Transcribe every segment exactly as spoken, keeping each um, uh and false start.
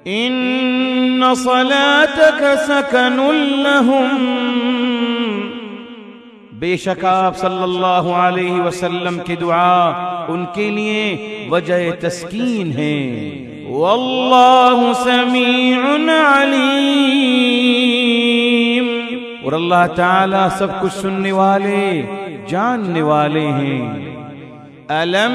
ان صلاتك سکن لهم، بے شک آپ صلی اللہ علیہ وسلم کی دعا ان کے لیے وجہ تسکین ہے۔ واللہ سمیع علیم، اور اللہ تعالی سب کچھ سننے والے جاننے والے ہیں۔ الم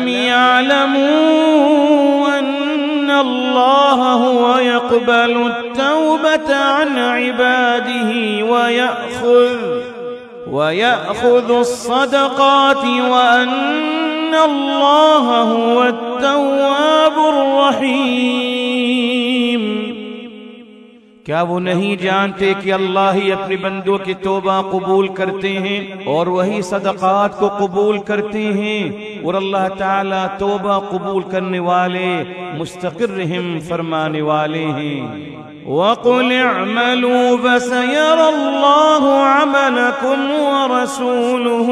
یعلموا ان اللہ هو يقبل التوبة عن عباده ويأخذ وَيَأْخُذُ الصَّدَقَاتِ وَأَنَّ اللَّهَ هُوَ التَّوَّابُ الرَّحِيمُ، کیا وہ نہیں جانتے کہ اللہ ہی اپنے بندوں کی توبہ قبول کرتے ہیں اور وہی صدقات کو قبول کرتے ہیں، اور اللہ تعالیٰ توبہ قبول کرنے والے مستقر رحم فرمانے والے ہیں۔ وَقُلِ اعْمَلُوا فَسَيَرَى اللَّهُ عَمَلَكُمْ وَرَسُولُهُ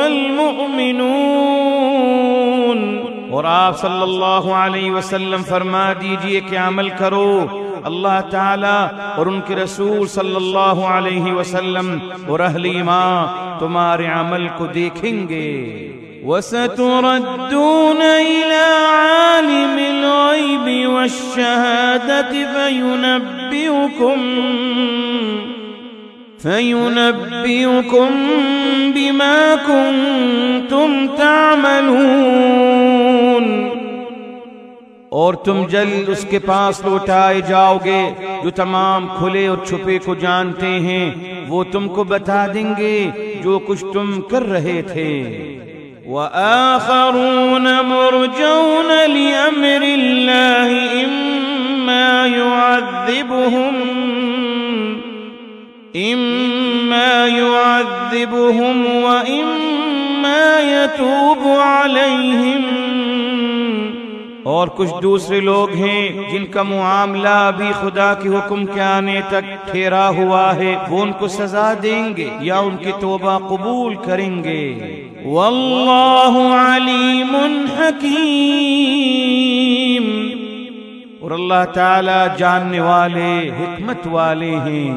وَالْمُؤْمِنُونَ، اور آپ صلی اللہ علیہ وسلم فرما دیجئے کہ عمل کرو، اللہ تعالیٰ اور ان کے رسول صلی اللہ علیہ وسلم اور اہل ایمان تمہارے عمل کو دیکھیں گے۔ وَسَتُرَدُّونَ إِلَىٰ عَالِمِ الْغَيْبِ وَالشَّهَادَةِ فَيُنَبِّئُكُم فَيُنَبِّئُكُم بِمَا كُنتُمْ تَعْمَلُونَ، اور تم جلد اس کے پاس لوٹائے جاؤ گے جو تمام کھلے اور چھپے کو جانتے ہیں، وہ تم کو بتا دیں گے جو کچھ تم کر رہے تھے۔ وَآخَرُونَ مُرْجَوْنَ لِأَمْرِ اللَّهِ إِمَّا يُعَذِّبُهُمْ إِمَّا يُعَذِّبُهُمْ وَإِمَّا يَتُوبُ عَلَيْهِمْ، اور کچھ دوسرے لوگ ہیں جن کا معاملہ ابھی خدا کے حکم کے آنے تک ٹھہرا ہوا ہے، وہ ان کو سزا دیں گے یا ان کی توبہ قبول کریں گے۔ واللہ علیم حکیم، اور اللہ تعالی جاننے والے حکمت والے ہیں۔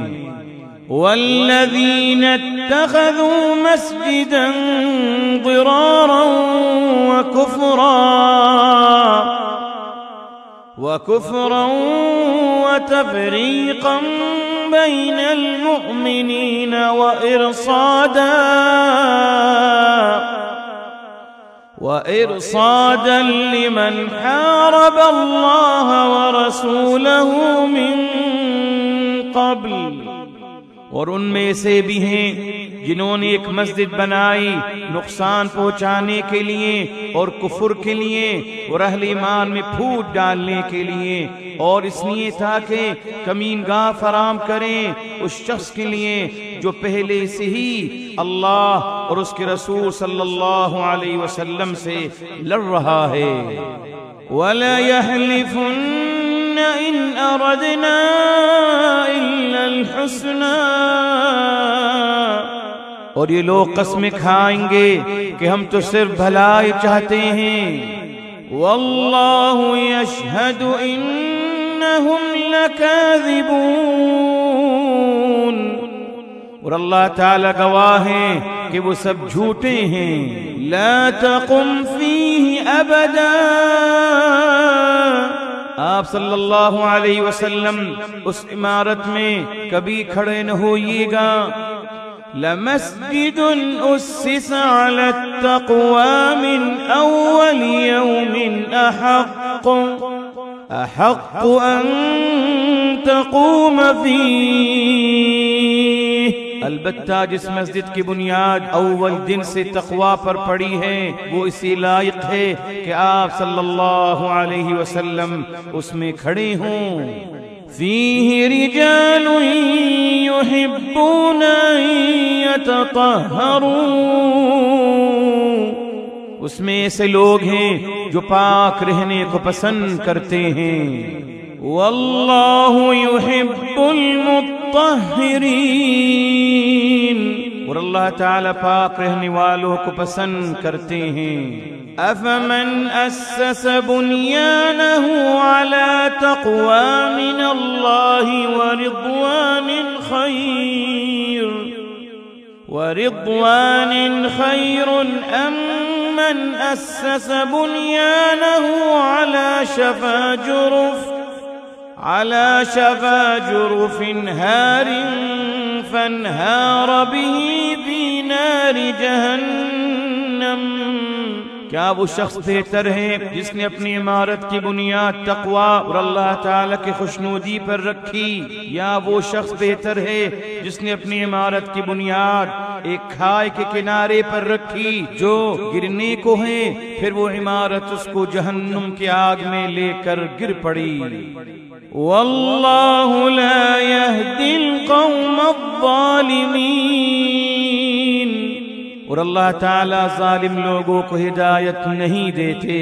والذین اتخذوا مسجدا ضرارا وکفرا وكفرا وتفريقا بين المؤمنين وإرصادا وإرصادا لمن حارب الله ورسوله من قبل، اور ان میں سے بھی ہیں جنہوں نے ایک مسجد بنائی نقصان پہنچانے کے لیے اور کفر کے لیے اور اہل ایمان میں پھوٹ ڈالنے کے لیے، اور اس لیے تاکہ کمین گاہ فراہم کریں اس شخص کے لیے جو پہلے سے ہی اللہ اور اس کے رسول صلی اللہ علیہ وسلم سے لڑ رہا ہے۔ وَلَا يَحْلِفُنَّ إِنْ أَرَدْنَا إِلَّا الْحُسْنَى، اور یہ لوگ قسمیں کھائیں گے کہ ہم تو صرف بھلائی چاہتے ہیں۔ واللہ یشہد انہم لکاذبون، اور اللہ تعالی گواہ ہیں کہ وہ سب جھوٹے ہیں۔ لا تقم فیہ ابدا، آپ صلی اللہ علیہ وسلم اس عمارت میں کبھی کھڑے نہ ہوئیے گا۔ لمسجد أسس على التقوى من أول يوم أحق أحق أن تقوم فيه، البتہ جس مسجد کی بنیاد اول دن سے تقوی پر پڑی ہے وہ اسی لائق ہے کہ آپ صلی اللہ علیہ وسلم اس میں کھڑے ہوں۔ فیہ رجال یحبون ان یتطہرون، اس میں ایسے لوگ ہیں جو پاک رہنے کو پسند کرتے ہیں۔ واللہ یحب المطہرین، اور اللہ تعالی پاک رہنے والوں کو پسند کرتے ہیں۔ أفمن أسس بنيانه على تقوى من الله ورضوان خير ورضوان خير أم من أسس بنيانه على شفا جرف على شفا جرف هار فانهار به في نار جهنم. کیا وہ شخص بہتر ہے جس نے اپنی عمارت کی بنیاد تقوی اور اللہ تعالیٰ کی خوشنودی پر رکھی، یا وہ شخص بہتر ہے جس نے اپنی عمارت کی بنیاد ایک کھائی کے کنارے پر رکھی جو گرنے کو ہے، پھر وہ عمارت اس کو جہنم کی آگ میں لے کر گر پڑی. واللہ لا یہدی القوم الظالمین، اور اللہ تعالیٰ ظالم لوگوں کو ہدایت نہیں دیتے.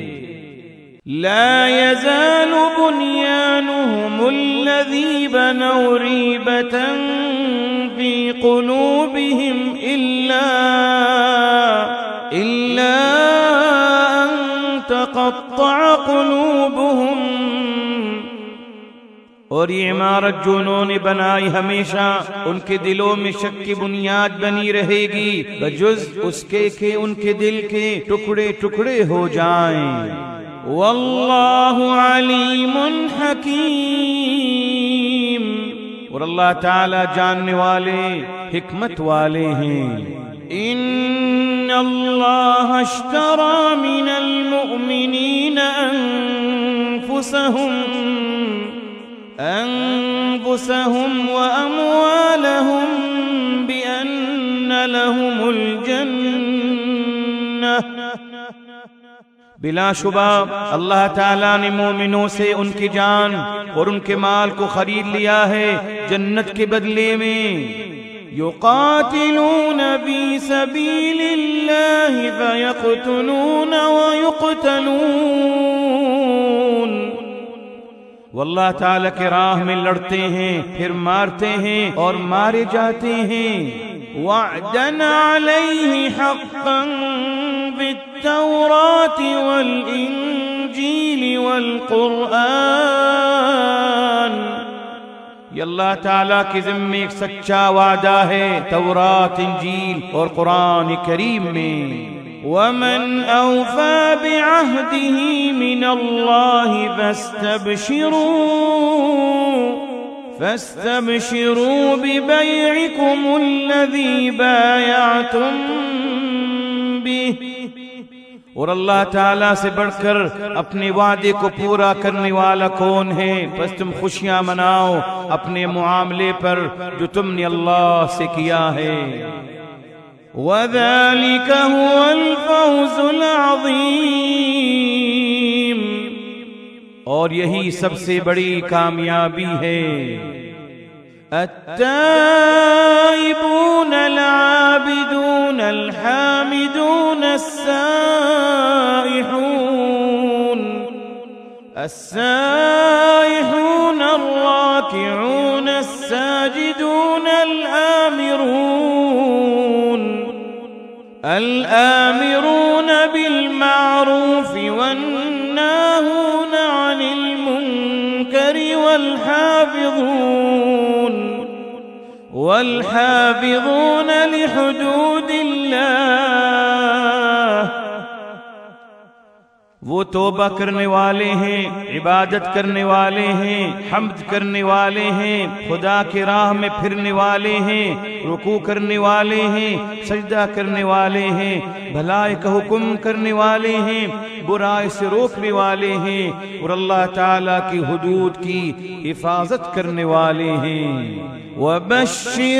لا يزال بنيانهم الذي بنوا ريبة في قلوبهم إلا إلا أن تقطع قلوبهم. اور یہ عمارت جو انہوں نے بنائی ہمیشہ ان کے دلوں میں شک کی بنیاد بنی رہے گی، بجز اس کے کہ ان کے دل کے ٹکڑے ٹکڑے ہو جائیں. واللہ علیم حکیم، اور اللہ تعالی جاننے والے حکمت والے ہیں. ان اللہ اشترى من المؤمنین انفسهم أنفسهم وأموالهم بأن لهم الجنة. بلا شبہ اللہ تعالیٰ نے مومنوں سے ان کی جان اور ان کے مال کو خرید لیا ہے جنت کے بدلے میں. يقاتلون في سبيل الله فيقتلون ويقتلون، واللہ تعالیٰ کے راہ میں لڑتے ہیں پھر مارتے ہیں اور مارے جاتے ہیں. وعدا علیہ حقا بالتوراة والانجیل والقرآن، یہ اللہ تعالیٰ کے ذمہ ایک سچا وعدہ ہے تورات، انجیل اور قرآن کریم میں. ومن أوفى بعهده من الله فاستبشروا فاستبشروا ببيعكم الذي بايعتم به. اور اللہ تعالیٰ سے بڑھ کر اپنے وعدے کو پورا کرنے والا کون ہے؟ بس تم خوشیاں مناؤ اپنے معاملے پر جو تم نے اللہ سے کیا ہے. وَذَلِكَ هُوَ الْفَوْزُ الْعَظِيمُ، اور یہی سب سے بڑی کامیابی ہے. التائبون العابدون الحامدون السائحون السائحون الراكعون الساجدون الآمرون الآمرون بالمعروف والناهون عن المنكر والحافظون والحافظون لحدود الله. وہ توبہ کرنے والے ہیں، عبادت کرنے والے ہیں، حمد کرنے والے ہیں، خدا کی راہ میں پھرنے والے ہیں، رکوع کرنے والے ہیں، سجدہ کرنے والے ہیں، بھلائی کا حکم کرنے والے ہیں، برائی سے روکنے والے ہیں، اور اللہ تعالیٰ کی حدود کی حفاظت کرنے والے ہیں. وَبَشِّرِ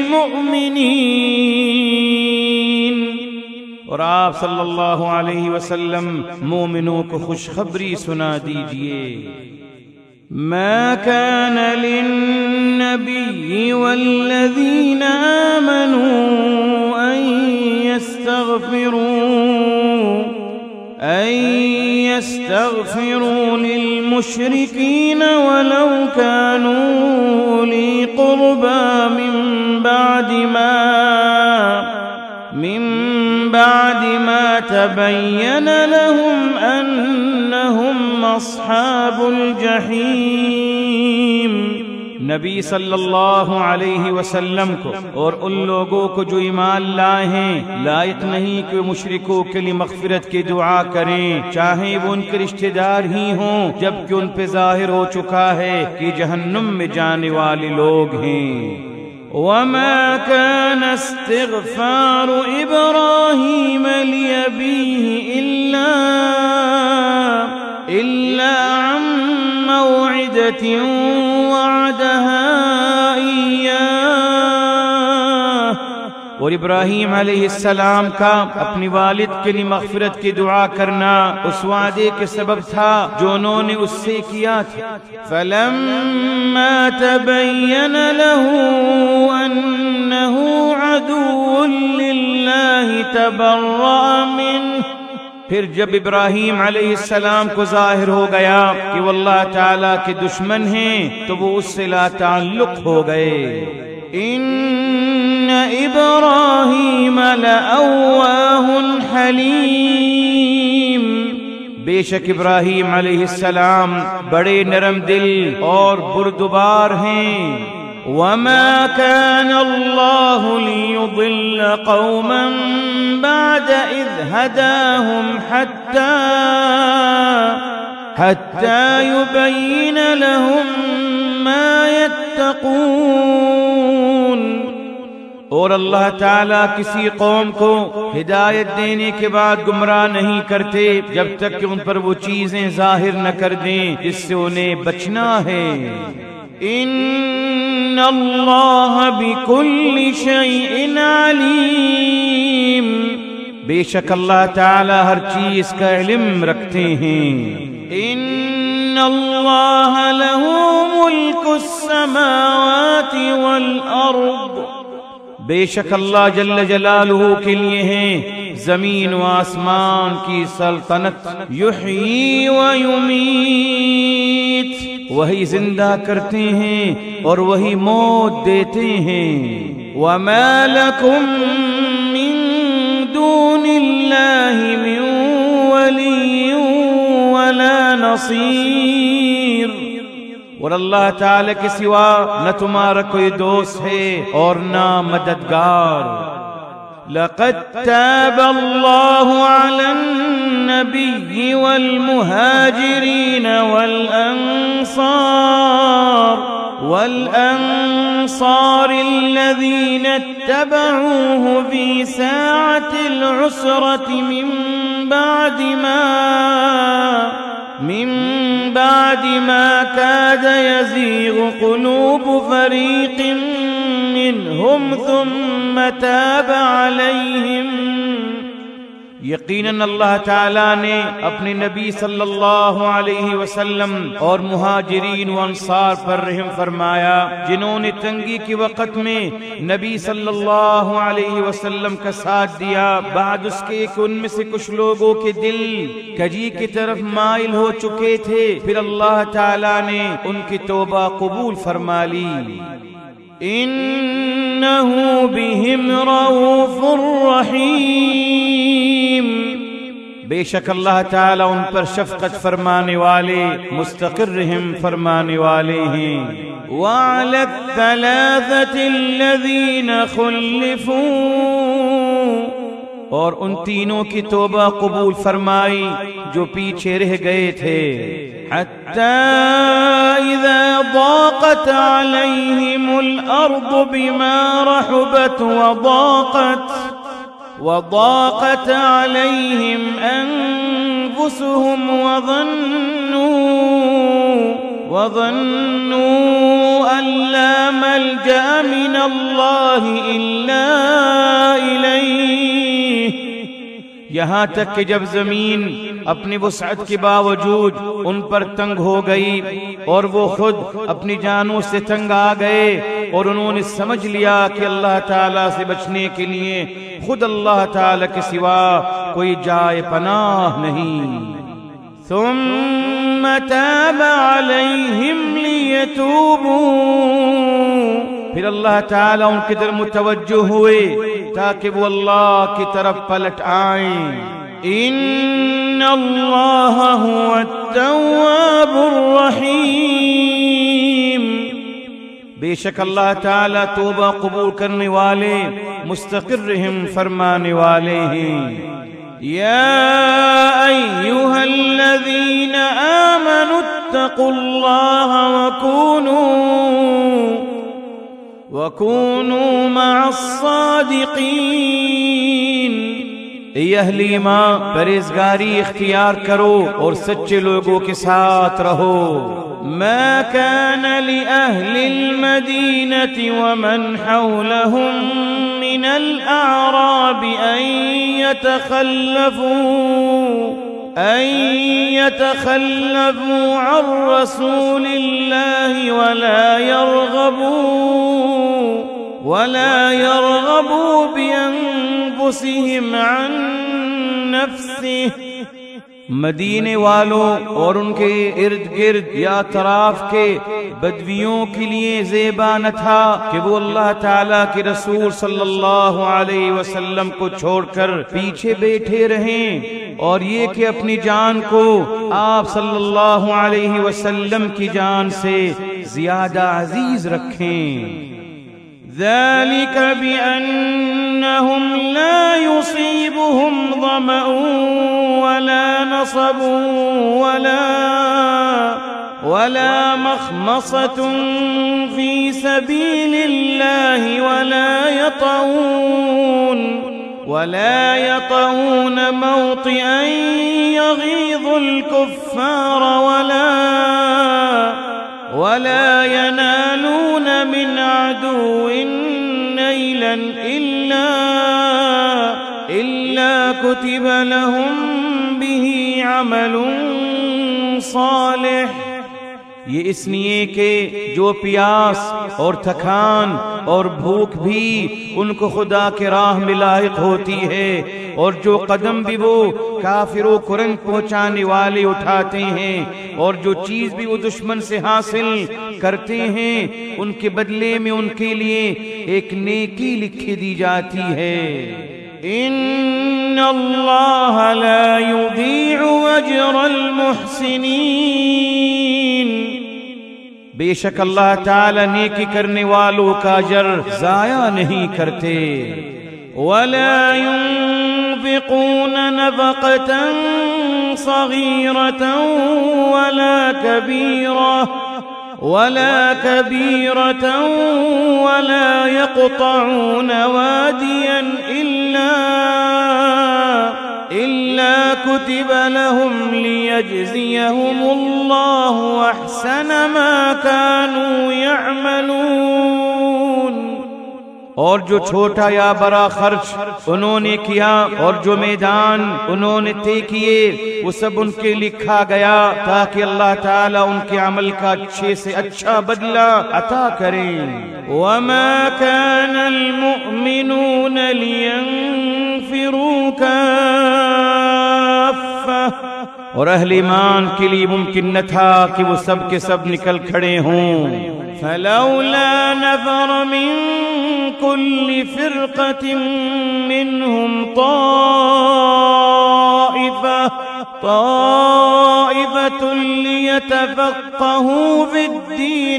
الْمُؤْمِنِينَ، اور آپ صلی اللہ علیہ وسلم مومنوں کو خوشخبری سنا دیجئے. ما كان للنبي والذين آمنوا أن يستغفروا أن يستغفروا للمشركين ولو كانوا أولي قربى من بعد ما من بعد ما تبين لهم أنهم أصحاب الجحيم. نبی صلی اللہ علیہ وسلم کو اور ان لوگوں کو جو ایمان لائے ہیں لائق نہیں کہ مشرکوں کے لیے مغفرت کی دعا کریں، چاہے وہ ان کے رشتہ دار ہی ہوں، جبکہ ان پہ ظاہر ہو چکا ہے کہ جہنم میں جانے والے لوگ ہیں. وما كان استغفار إبراهيم لأبيه إلا إلا عن موعدة وعدها إياه. اور ابراہیم علیہ السلام کا اپنی والد کے لیے مغفرت کی دعا کرنا اس وعدے کے سبب تھا جو انہوں نے اس سے کیا تھا. فلما تبين له أنه عدو لله تبرأ منه. پھر جب ابراہیم علیہ السلام کو ظاہر ہو گیا کہ وہ اللہ تعالیٰ کے دشمن ہیں تو وہ اس سے لا تعلق ہو گئے. ان ابراہیم لأواہ حلیم. بے شک ابراہیم علیہ السلام بڑے نرم دل اور بردبار ہیں. وما كان الله ليضل قوما بعد إذ هداهم حتى حتى يبين لهم ما يتقون. اور اللہ تعالیٰ کسی قوم کو ہدایت دینے کے بعد گمراہ نہیں کرتے جب تک کہ ان پر وہ چیزیں ظاہر نہ کر دیں جس سے انہیں بچنا ہے. ان اللہ بكل شيء علیم. بے شک اللہ تعالی ہر چیز کا علم رکھتے ہیں. ان اللہ له ملک السماوات والارض. بے شک اللہ جل جلالہ کے لیے ہیں زمین و آسمان کی سلطنت. یحیی و یمیت. وہی زندہ کرتے ہیں اور وہی موت دیتے ہیں. وما لکم من دون اللہ من ولی ولا نصیر. اور اللہ تعالی کے سوا نہ تمہارا کوئی دوست ہے اور نہ مددگار. لقد تاب الله على النبي والمهاجرين والأنصار والأنصار الذين اتبعوه في ساعة العسرة من بعد ما من بعد ما كاد يزيغ قلوب فريق منهم ثم تاب عليهم. یقیناً اللہ تعالیٰ نے اپنے نبی صلی اللہ علیہ وسلم اور مہاجرین و انصار پر رحم فرمایا جنہوں نے تنگی کے وقت میں نبی صلی اللہ علیہ وسلم کا ساتھ دیا. بعد اس کے کہ ان میں سے کچھ لوگوں کے دل کجی کی طرف مائل ہو چکے تھے پھر اللہ تعالیٰ نے ان کی توبہ قبول فرما لی. انہ بہم رؤوف رحیم. بے شک اللہ تعالیٰ ان پر شفقت فرمانے والے مستقر رحم فرمانے والے ہیں. وعلى الثلاثة الذين خلفوا. اور ان تینوں کی توبہ قبول فرمائی جو پیچھے رہ گئے تھے. حتى إذا ضاقت عليهم الأرض بما رحبت وضاقت وضاقت عليهم أنفسهم وظنوا وظنوا أن لا ملجأ من الله إلا إليه. یہاں تک کہ جب زمین اپنی وسعت کے باوجود ان پر تنگ ہو گئی اور وہ خود اپنی جانوں سے تنگ آ گئے اور انہوں نے سمجھ لیا کہ اللہ تعالیٰ سے بچنے کے لیے خود اللہ تعالیٰ کے سوا کوئی جائے پناہ نہیں. ثم تاب علیہم لیتوبوا. پھر اللہ تعالیٰ ان کی طرف متوجہ ہوئے تاکہ وہ اللہ کی طرف پلٹ آئیں. ان اللہ هو التواب الرحیم، بے شک اللہ تعالی توبہ قبول کرنے والے مستقر رحم فرمانے والے ہیں۔ یا ایھا الذین آمنوا اتقوا اللہ وکونوا وکونوا مع الصادقین، اے اہل ایمان پرہیزگاری اختیار کرو اور سچے لوگوں کے ساتھ رہو۔ ما كان لأهل المدينة ومن حولهم من الأعراب أن يتخلفوا أن يتخلفوا عن رسول الله ولا يرغبوا ولا يرغبوا بأنفسهم عن نفسه، مدینے والوں اور ان کے ارد گرد یا اطراف کے بدویوں کے لیے زیبا نہ تھا کہ وہ اللہ تعالیٰ کے رسول صلی اللہ علیہ وسلم کو چھوڑ کر پیچھے بیٹھے رہیں، اور یہ کہ اپنی جان کو آپ صلی اللہ علیہ وسلم کی جان سے زیادہ عزیز رکھیں۔ ذلك بأنهم لا يصيبهم ظمأ ولا نصب ولا ولا مخمصة في سبيل الله ولا يطؤون ولا يطؤون موطئا يغيظ الكفار ولا ولا ينالون من عدو نيلا إلا إلا كتب لهم به عمل صالح، یہ اس لیے کہ جو پیاس اور تھکان اور بھوک بھی ان کو خدا کے راہ میں لاحق ہوتی ہے، اور جو قدم بھی وہ کافروں کو رنج پہنچانے والے اٹھاتے ہیں، اور جو چیز بھی وہ دشمن سے حاصل کرتے ہیں، ان کے بدلے میں ان کے لیے ایک نیکی لکھی دی جاتی ہے۔ ان اللہ لا یضیع اجر المحسنین، بے شک اللہ تعالی نیکی کرنے والوں کا اجر ضائع نہیں کرتے۔ ولا ينفقون نفقة صغيرة ولا كبيرة ولا كبيرة ولا يقطعون واديا إلا إلا كتب لهم ليجزيهم الله أحسن ما كانوا يعملون، اور جو چھوٹا یا بڑا خرچ انہوں نے کیا اور جو میدان انہوں نے طے کیے وہ سب ان کے لکھا گیا تاکہ اللہ تعالیٰ ان کے عمل کا اچھے سے اچھا بدلہ عطا کریں۔ وما كان المؤمنون لينفروا كافة، اور اہل ایمان کے لیے ممکن نہ تھا کہ وہ سب کے سب نکل کھڑے ہوں۔ فلولا نفر من كل فرقة منهم طائفة طائفة ليتفقهوا في الدين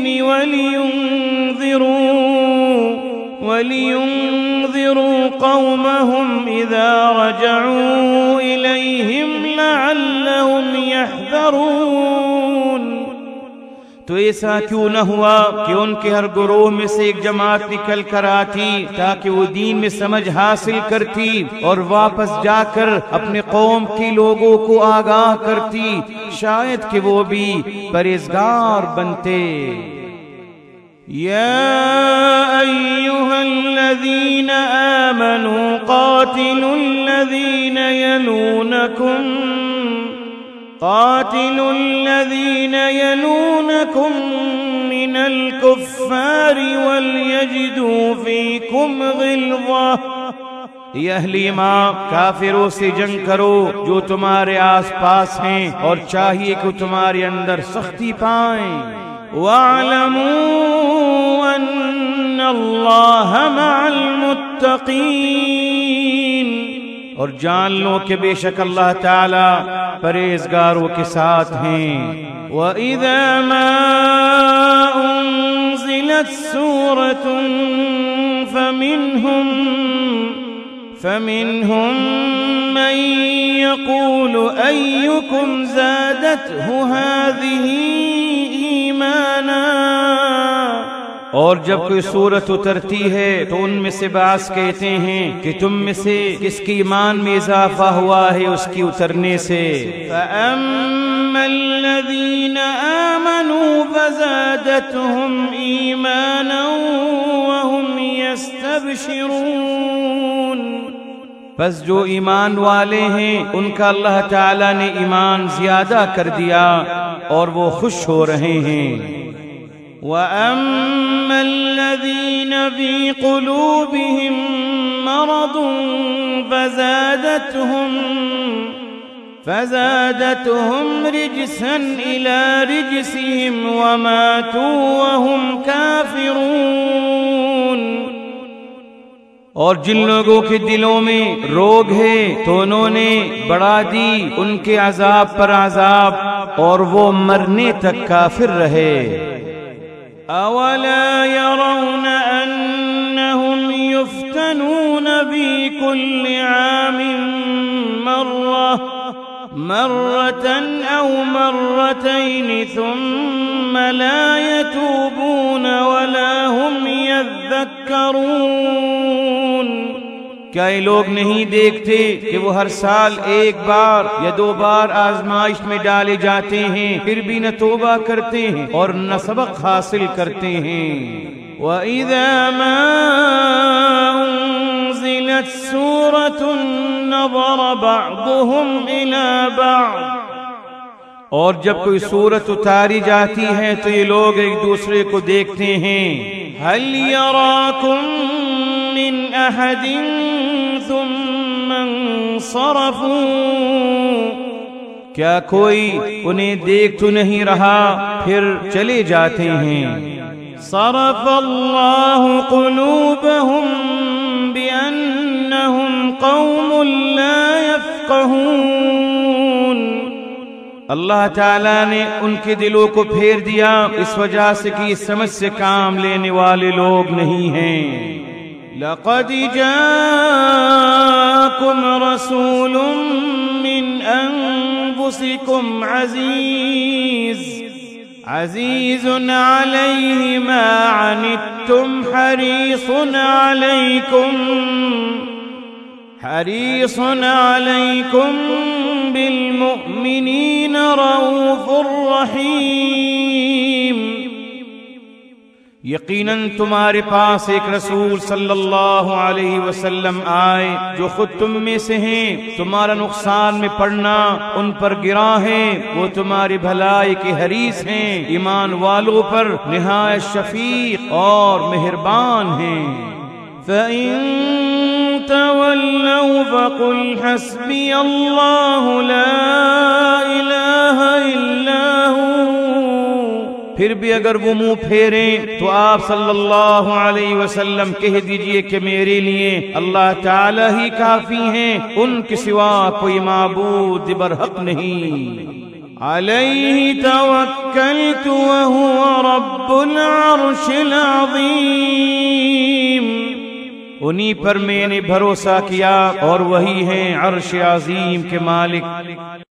ولينذروا ولينذروا قومهم إذا رجعوا إليهم لعلهم يحذرون، تو ایسا کیوں نہ ہوا کہ ان کے ہر گروہ میں سے ایک جماعت نکل کر آتی تاکہ وہ دین میں سمجھ حاصل کرتی اور واپس جا کر اپنے قوم کے لوگوں کو آگاہ کرتی، شاید کہ وہ بھی پرہیزگار بنتے۔ یا ایھا الذین آمنوا قاتلوا الذین یلونکم قاتلوا الذين يلونكم من الكفار وليجدوا فيكم غلظة، یہ اہل ایمان کافروں سے جنگ کرو جو تمہارے آس پاس ہیں اور چاہیے کہ تمہارے اندر سختی پائیں۔ وَاعْلَمُوا أَنَّ اللَّهَ مَعَ الْمُتَّقِينَ، اور جان لو کہ بے شک اللہ تعالی پرہیزگاروں کے ساتھ ہیں۔ وَإِذَا مَا أُنزِلَتْ سُورَةٌ فَمِنْهُمْ فَمِنْهُمْ مَنْ يَقُولُ أَيُّكُمْ زَادَتْهُ هَذِهِ إِيمَانًا، اور جب کوئی سورت اترتی ہے تو ان میں سے بعض کہتے ہیں کہ تم میں سے کس کی ایمان میں اضافہ ہوا ہے اس کی اترنے سے۔ فَأَمَّا الَّذِينَ آمَنُوا فَزَادَتْهُمْ إِيمَانًا وَهُمْ يَسْتَبْشِرُونَ، بس جو ایمان والے ہیں ان کا اللہ تعالی نے ایمان زیادہ کر دیا اور وہ خوش ہو رہے ہیں۔ وَأَمَّا الَّذِينَ فِي قُلُوبِهِم مَّرَضٌ فَزَادَتْهُمْ فَزَادَتْهُمْ رِجْسًا إِلَى رِجْسِهِمْ وَمَاتُوا وَهُمْ كَافِرُونَ، اور جن لوگوں کے دلوں میں روگ ہے تو انہوں نے بڑھا دی ان کے عذاب پر عذاب اور وہ مرنے تک کافر رہے۔ أَوَلَا يَرَوْنَ أَنَّهُمْ يُفْتَنُونَ فِي كُلِّ عَامٍ مَرَّةً مَرَّةً أَوْ مَرَّتَيْنِ ثُمَّ لَا يَتُوبُونَ وَلَا هُمْ يَذَّكَّرُونَ، کیا یہ لوگ نہیں دیکھتے کہ وہ ہر سال ایک بار یا دو بار آزمائش میں ڈالے جاتے ہیں پھر بھی نہ توبہ کرتے ہیں اور نہ سبق حاصل کرتے ہیں۔ وَإِذَا مَا أُنزِلَتْ سُورَةٌ نَظَرَ بَعْضُهُمْ إِلَى بَعْضٍ، اور جب کوئی سورت اتاری جاتی ہے تو یہ لوگ ایک دوسرے کو دیکھتے ہیں۔ هَلْ يَرَاكُمْ مِنْ أَحَدٍ ثُمَّ انصَرَفُوا، کیا کوئی انہیں دیکھ تو نہیں رہا پھر چلے جاتے ہیں۔ صَرَفَ اللَّهُ قُلُوبَهُمْ بِأَنَّهُمْ قَوْمٌ لَا يَفْقَهُونَ، اللہ تعالیٰ نے ان کے دلوں کو پھیر دیا اس وجہ سے کہ سمجھ سے کام لینے والے لوگ نہیں ہیں۔ لَقَدْ جَاءَكُمْ رَسُولٌ مِّنْ أَنفُسِكُمْ عَزِيزٌ عَزِيزٌ عَلَيْهِ مَا عَنِتُّمْ حَرِيصٌ عَلَيْكُمْ حَرِيصٌ عَلَيْكُمْ بِالْمُؤْمِنِينَ رَءُوفٌ رَحِيمٌ، یقیناً تمہارے پاس ایک رسول صلی اللہ علیہ وسلم آئے جو خود تم میں سے ہیں، تمہارا نقصان میں پڑنا ان پر گراں ہے، وہ تمہاری بھلائی کے حریص ہیں، ایمان والوں پر نہایت شفیق اور مہربان ہیں۔ فَإِن تَوَلَّوْا فَقُلْ حَسْبِيَ اللَّهُ لَا إِلَٰهَ إِلَّا هُوَ، پھر بھی اگر وہ منہ پھیریں تو آپ صلی اللہ علیہ وسلم کہہ دیجئے کہ میرے لیے اللہ تعالی ہی کافی ہیں، ان کے سوا کوئی معبود برحق نہیں۔ علیہ توکلت وہو رب العرش العظیم، انہی پر میں نے بھروسہ کیا اور وہی ہیں عرش عظیم کے مالک۔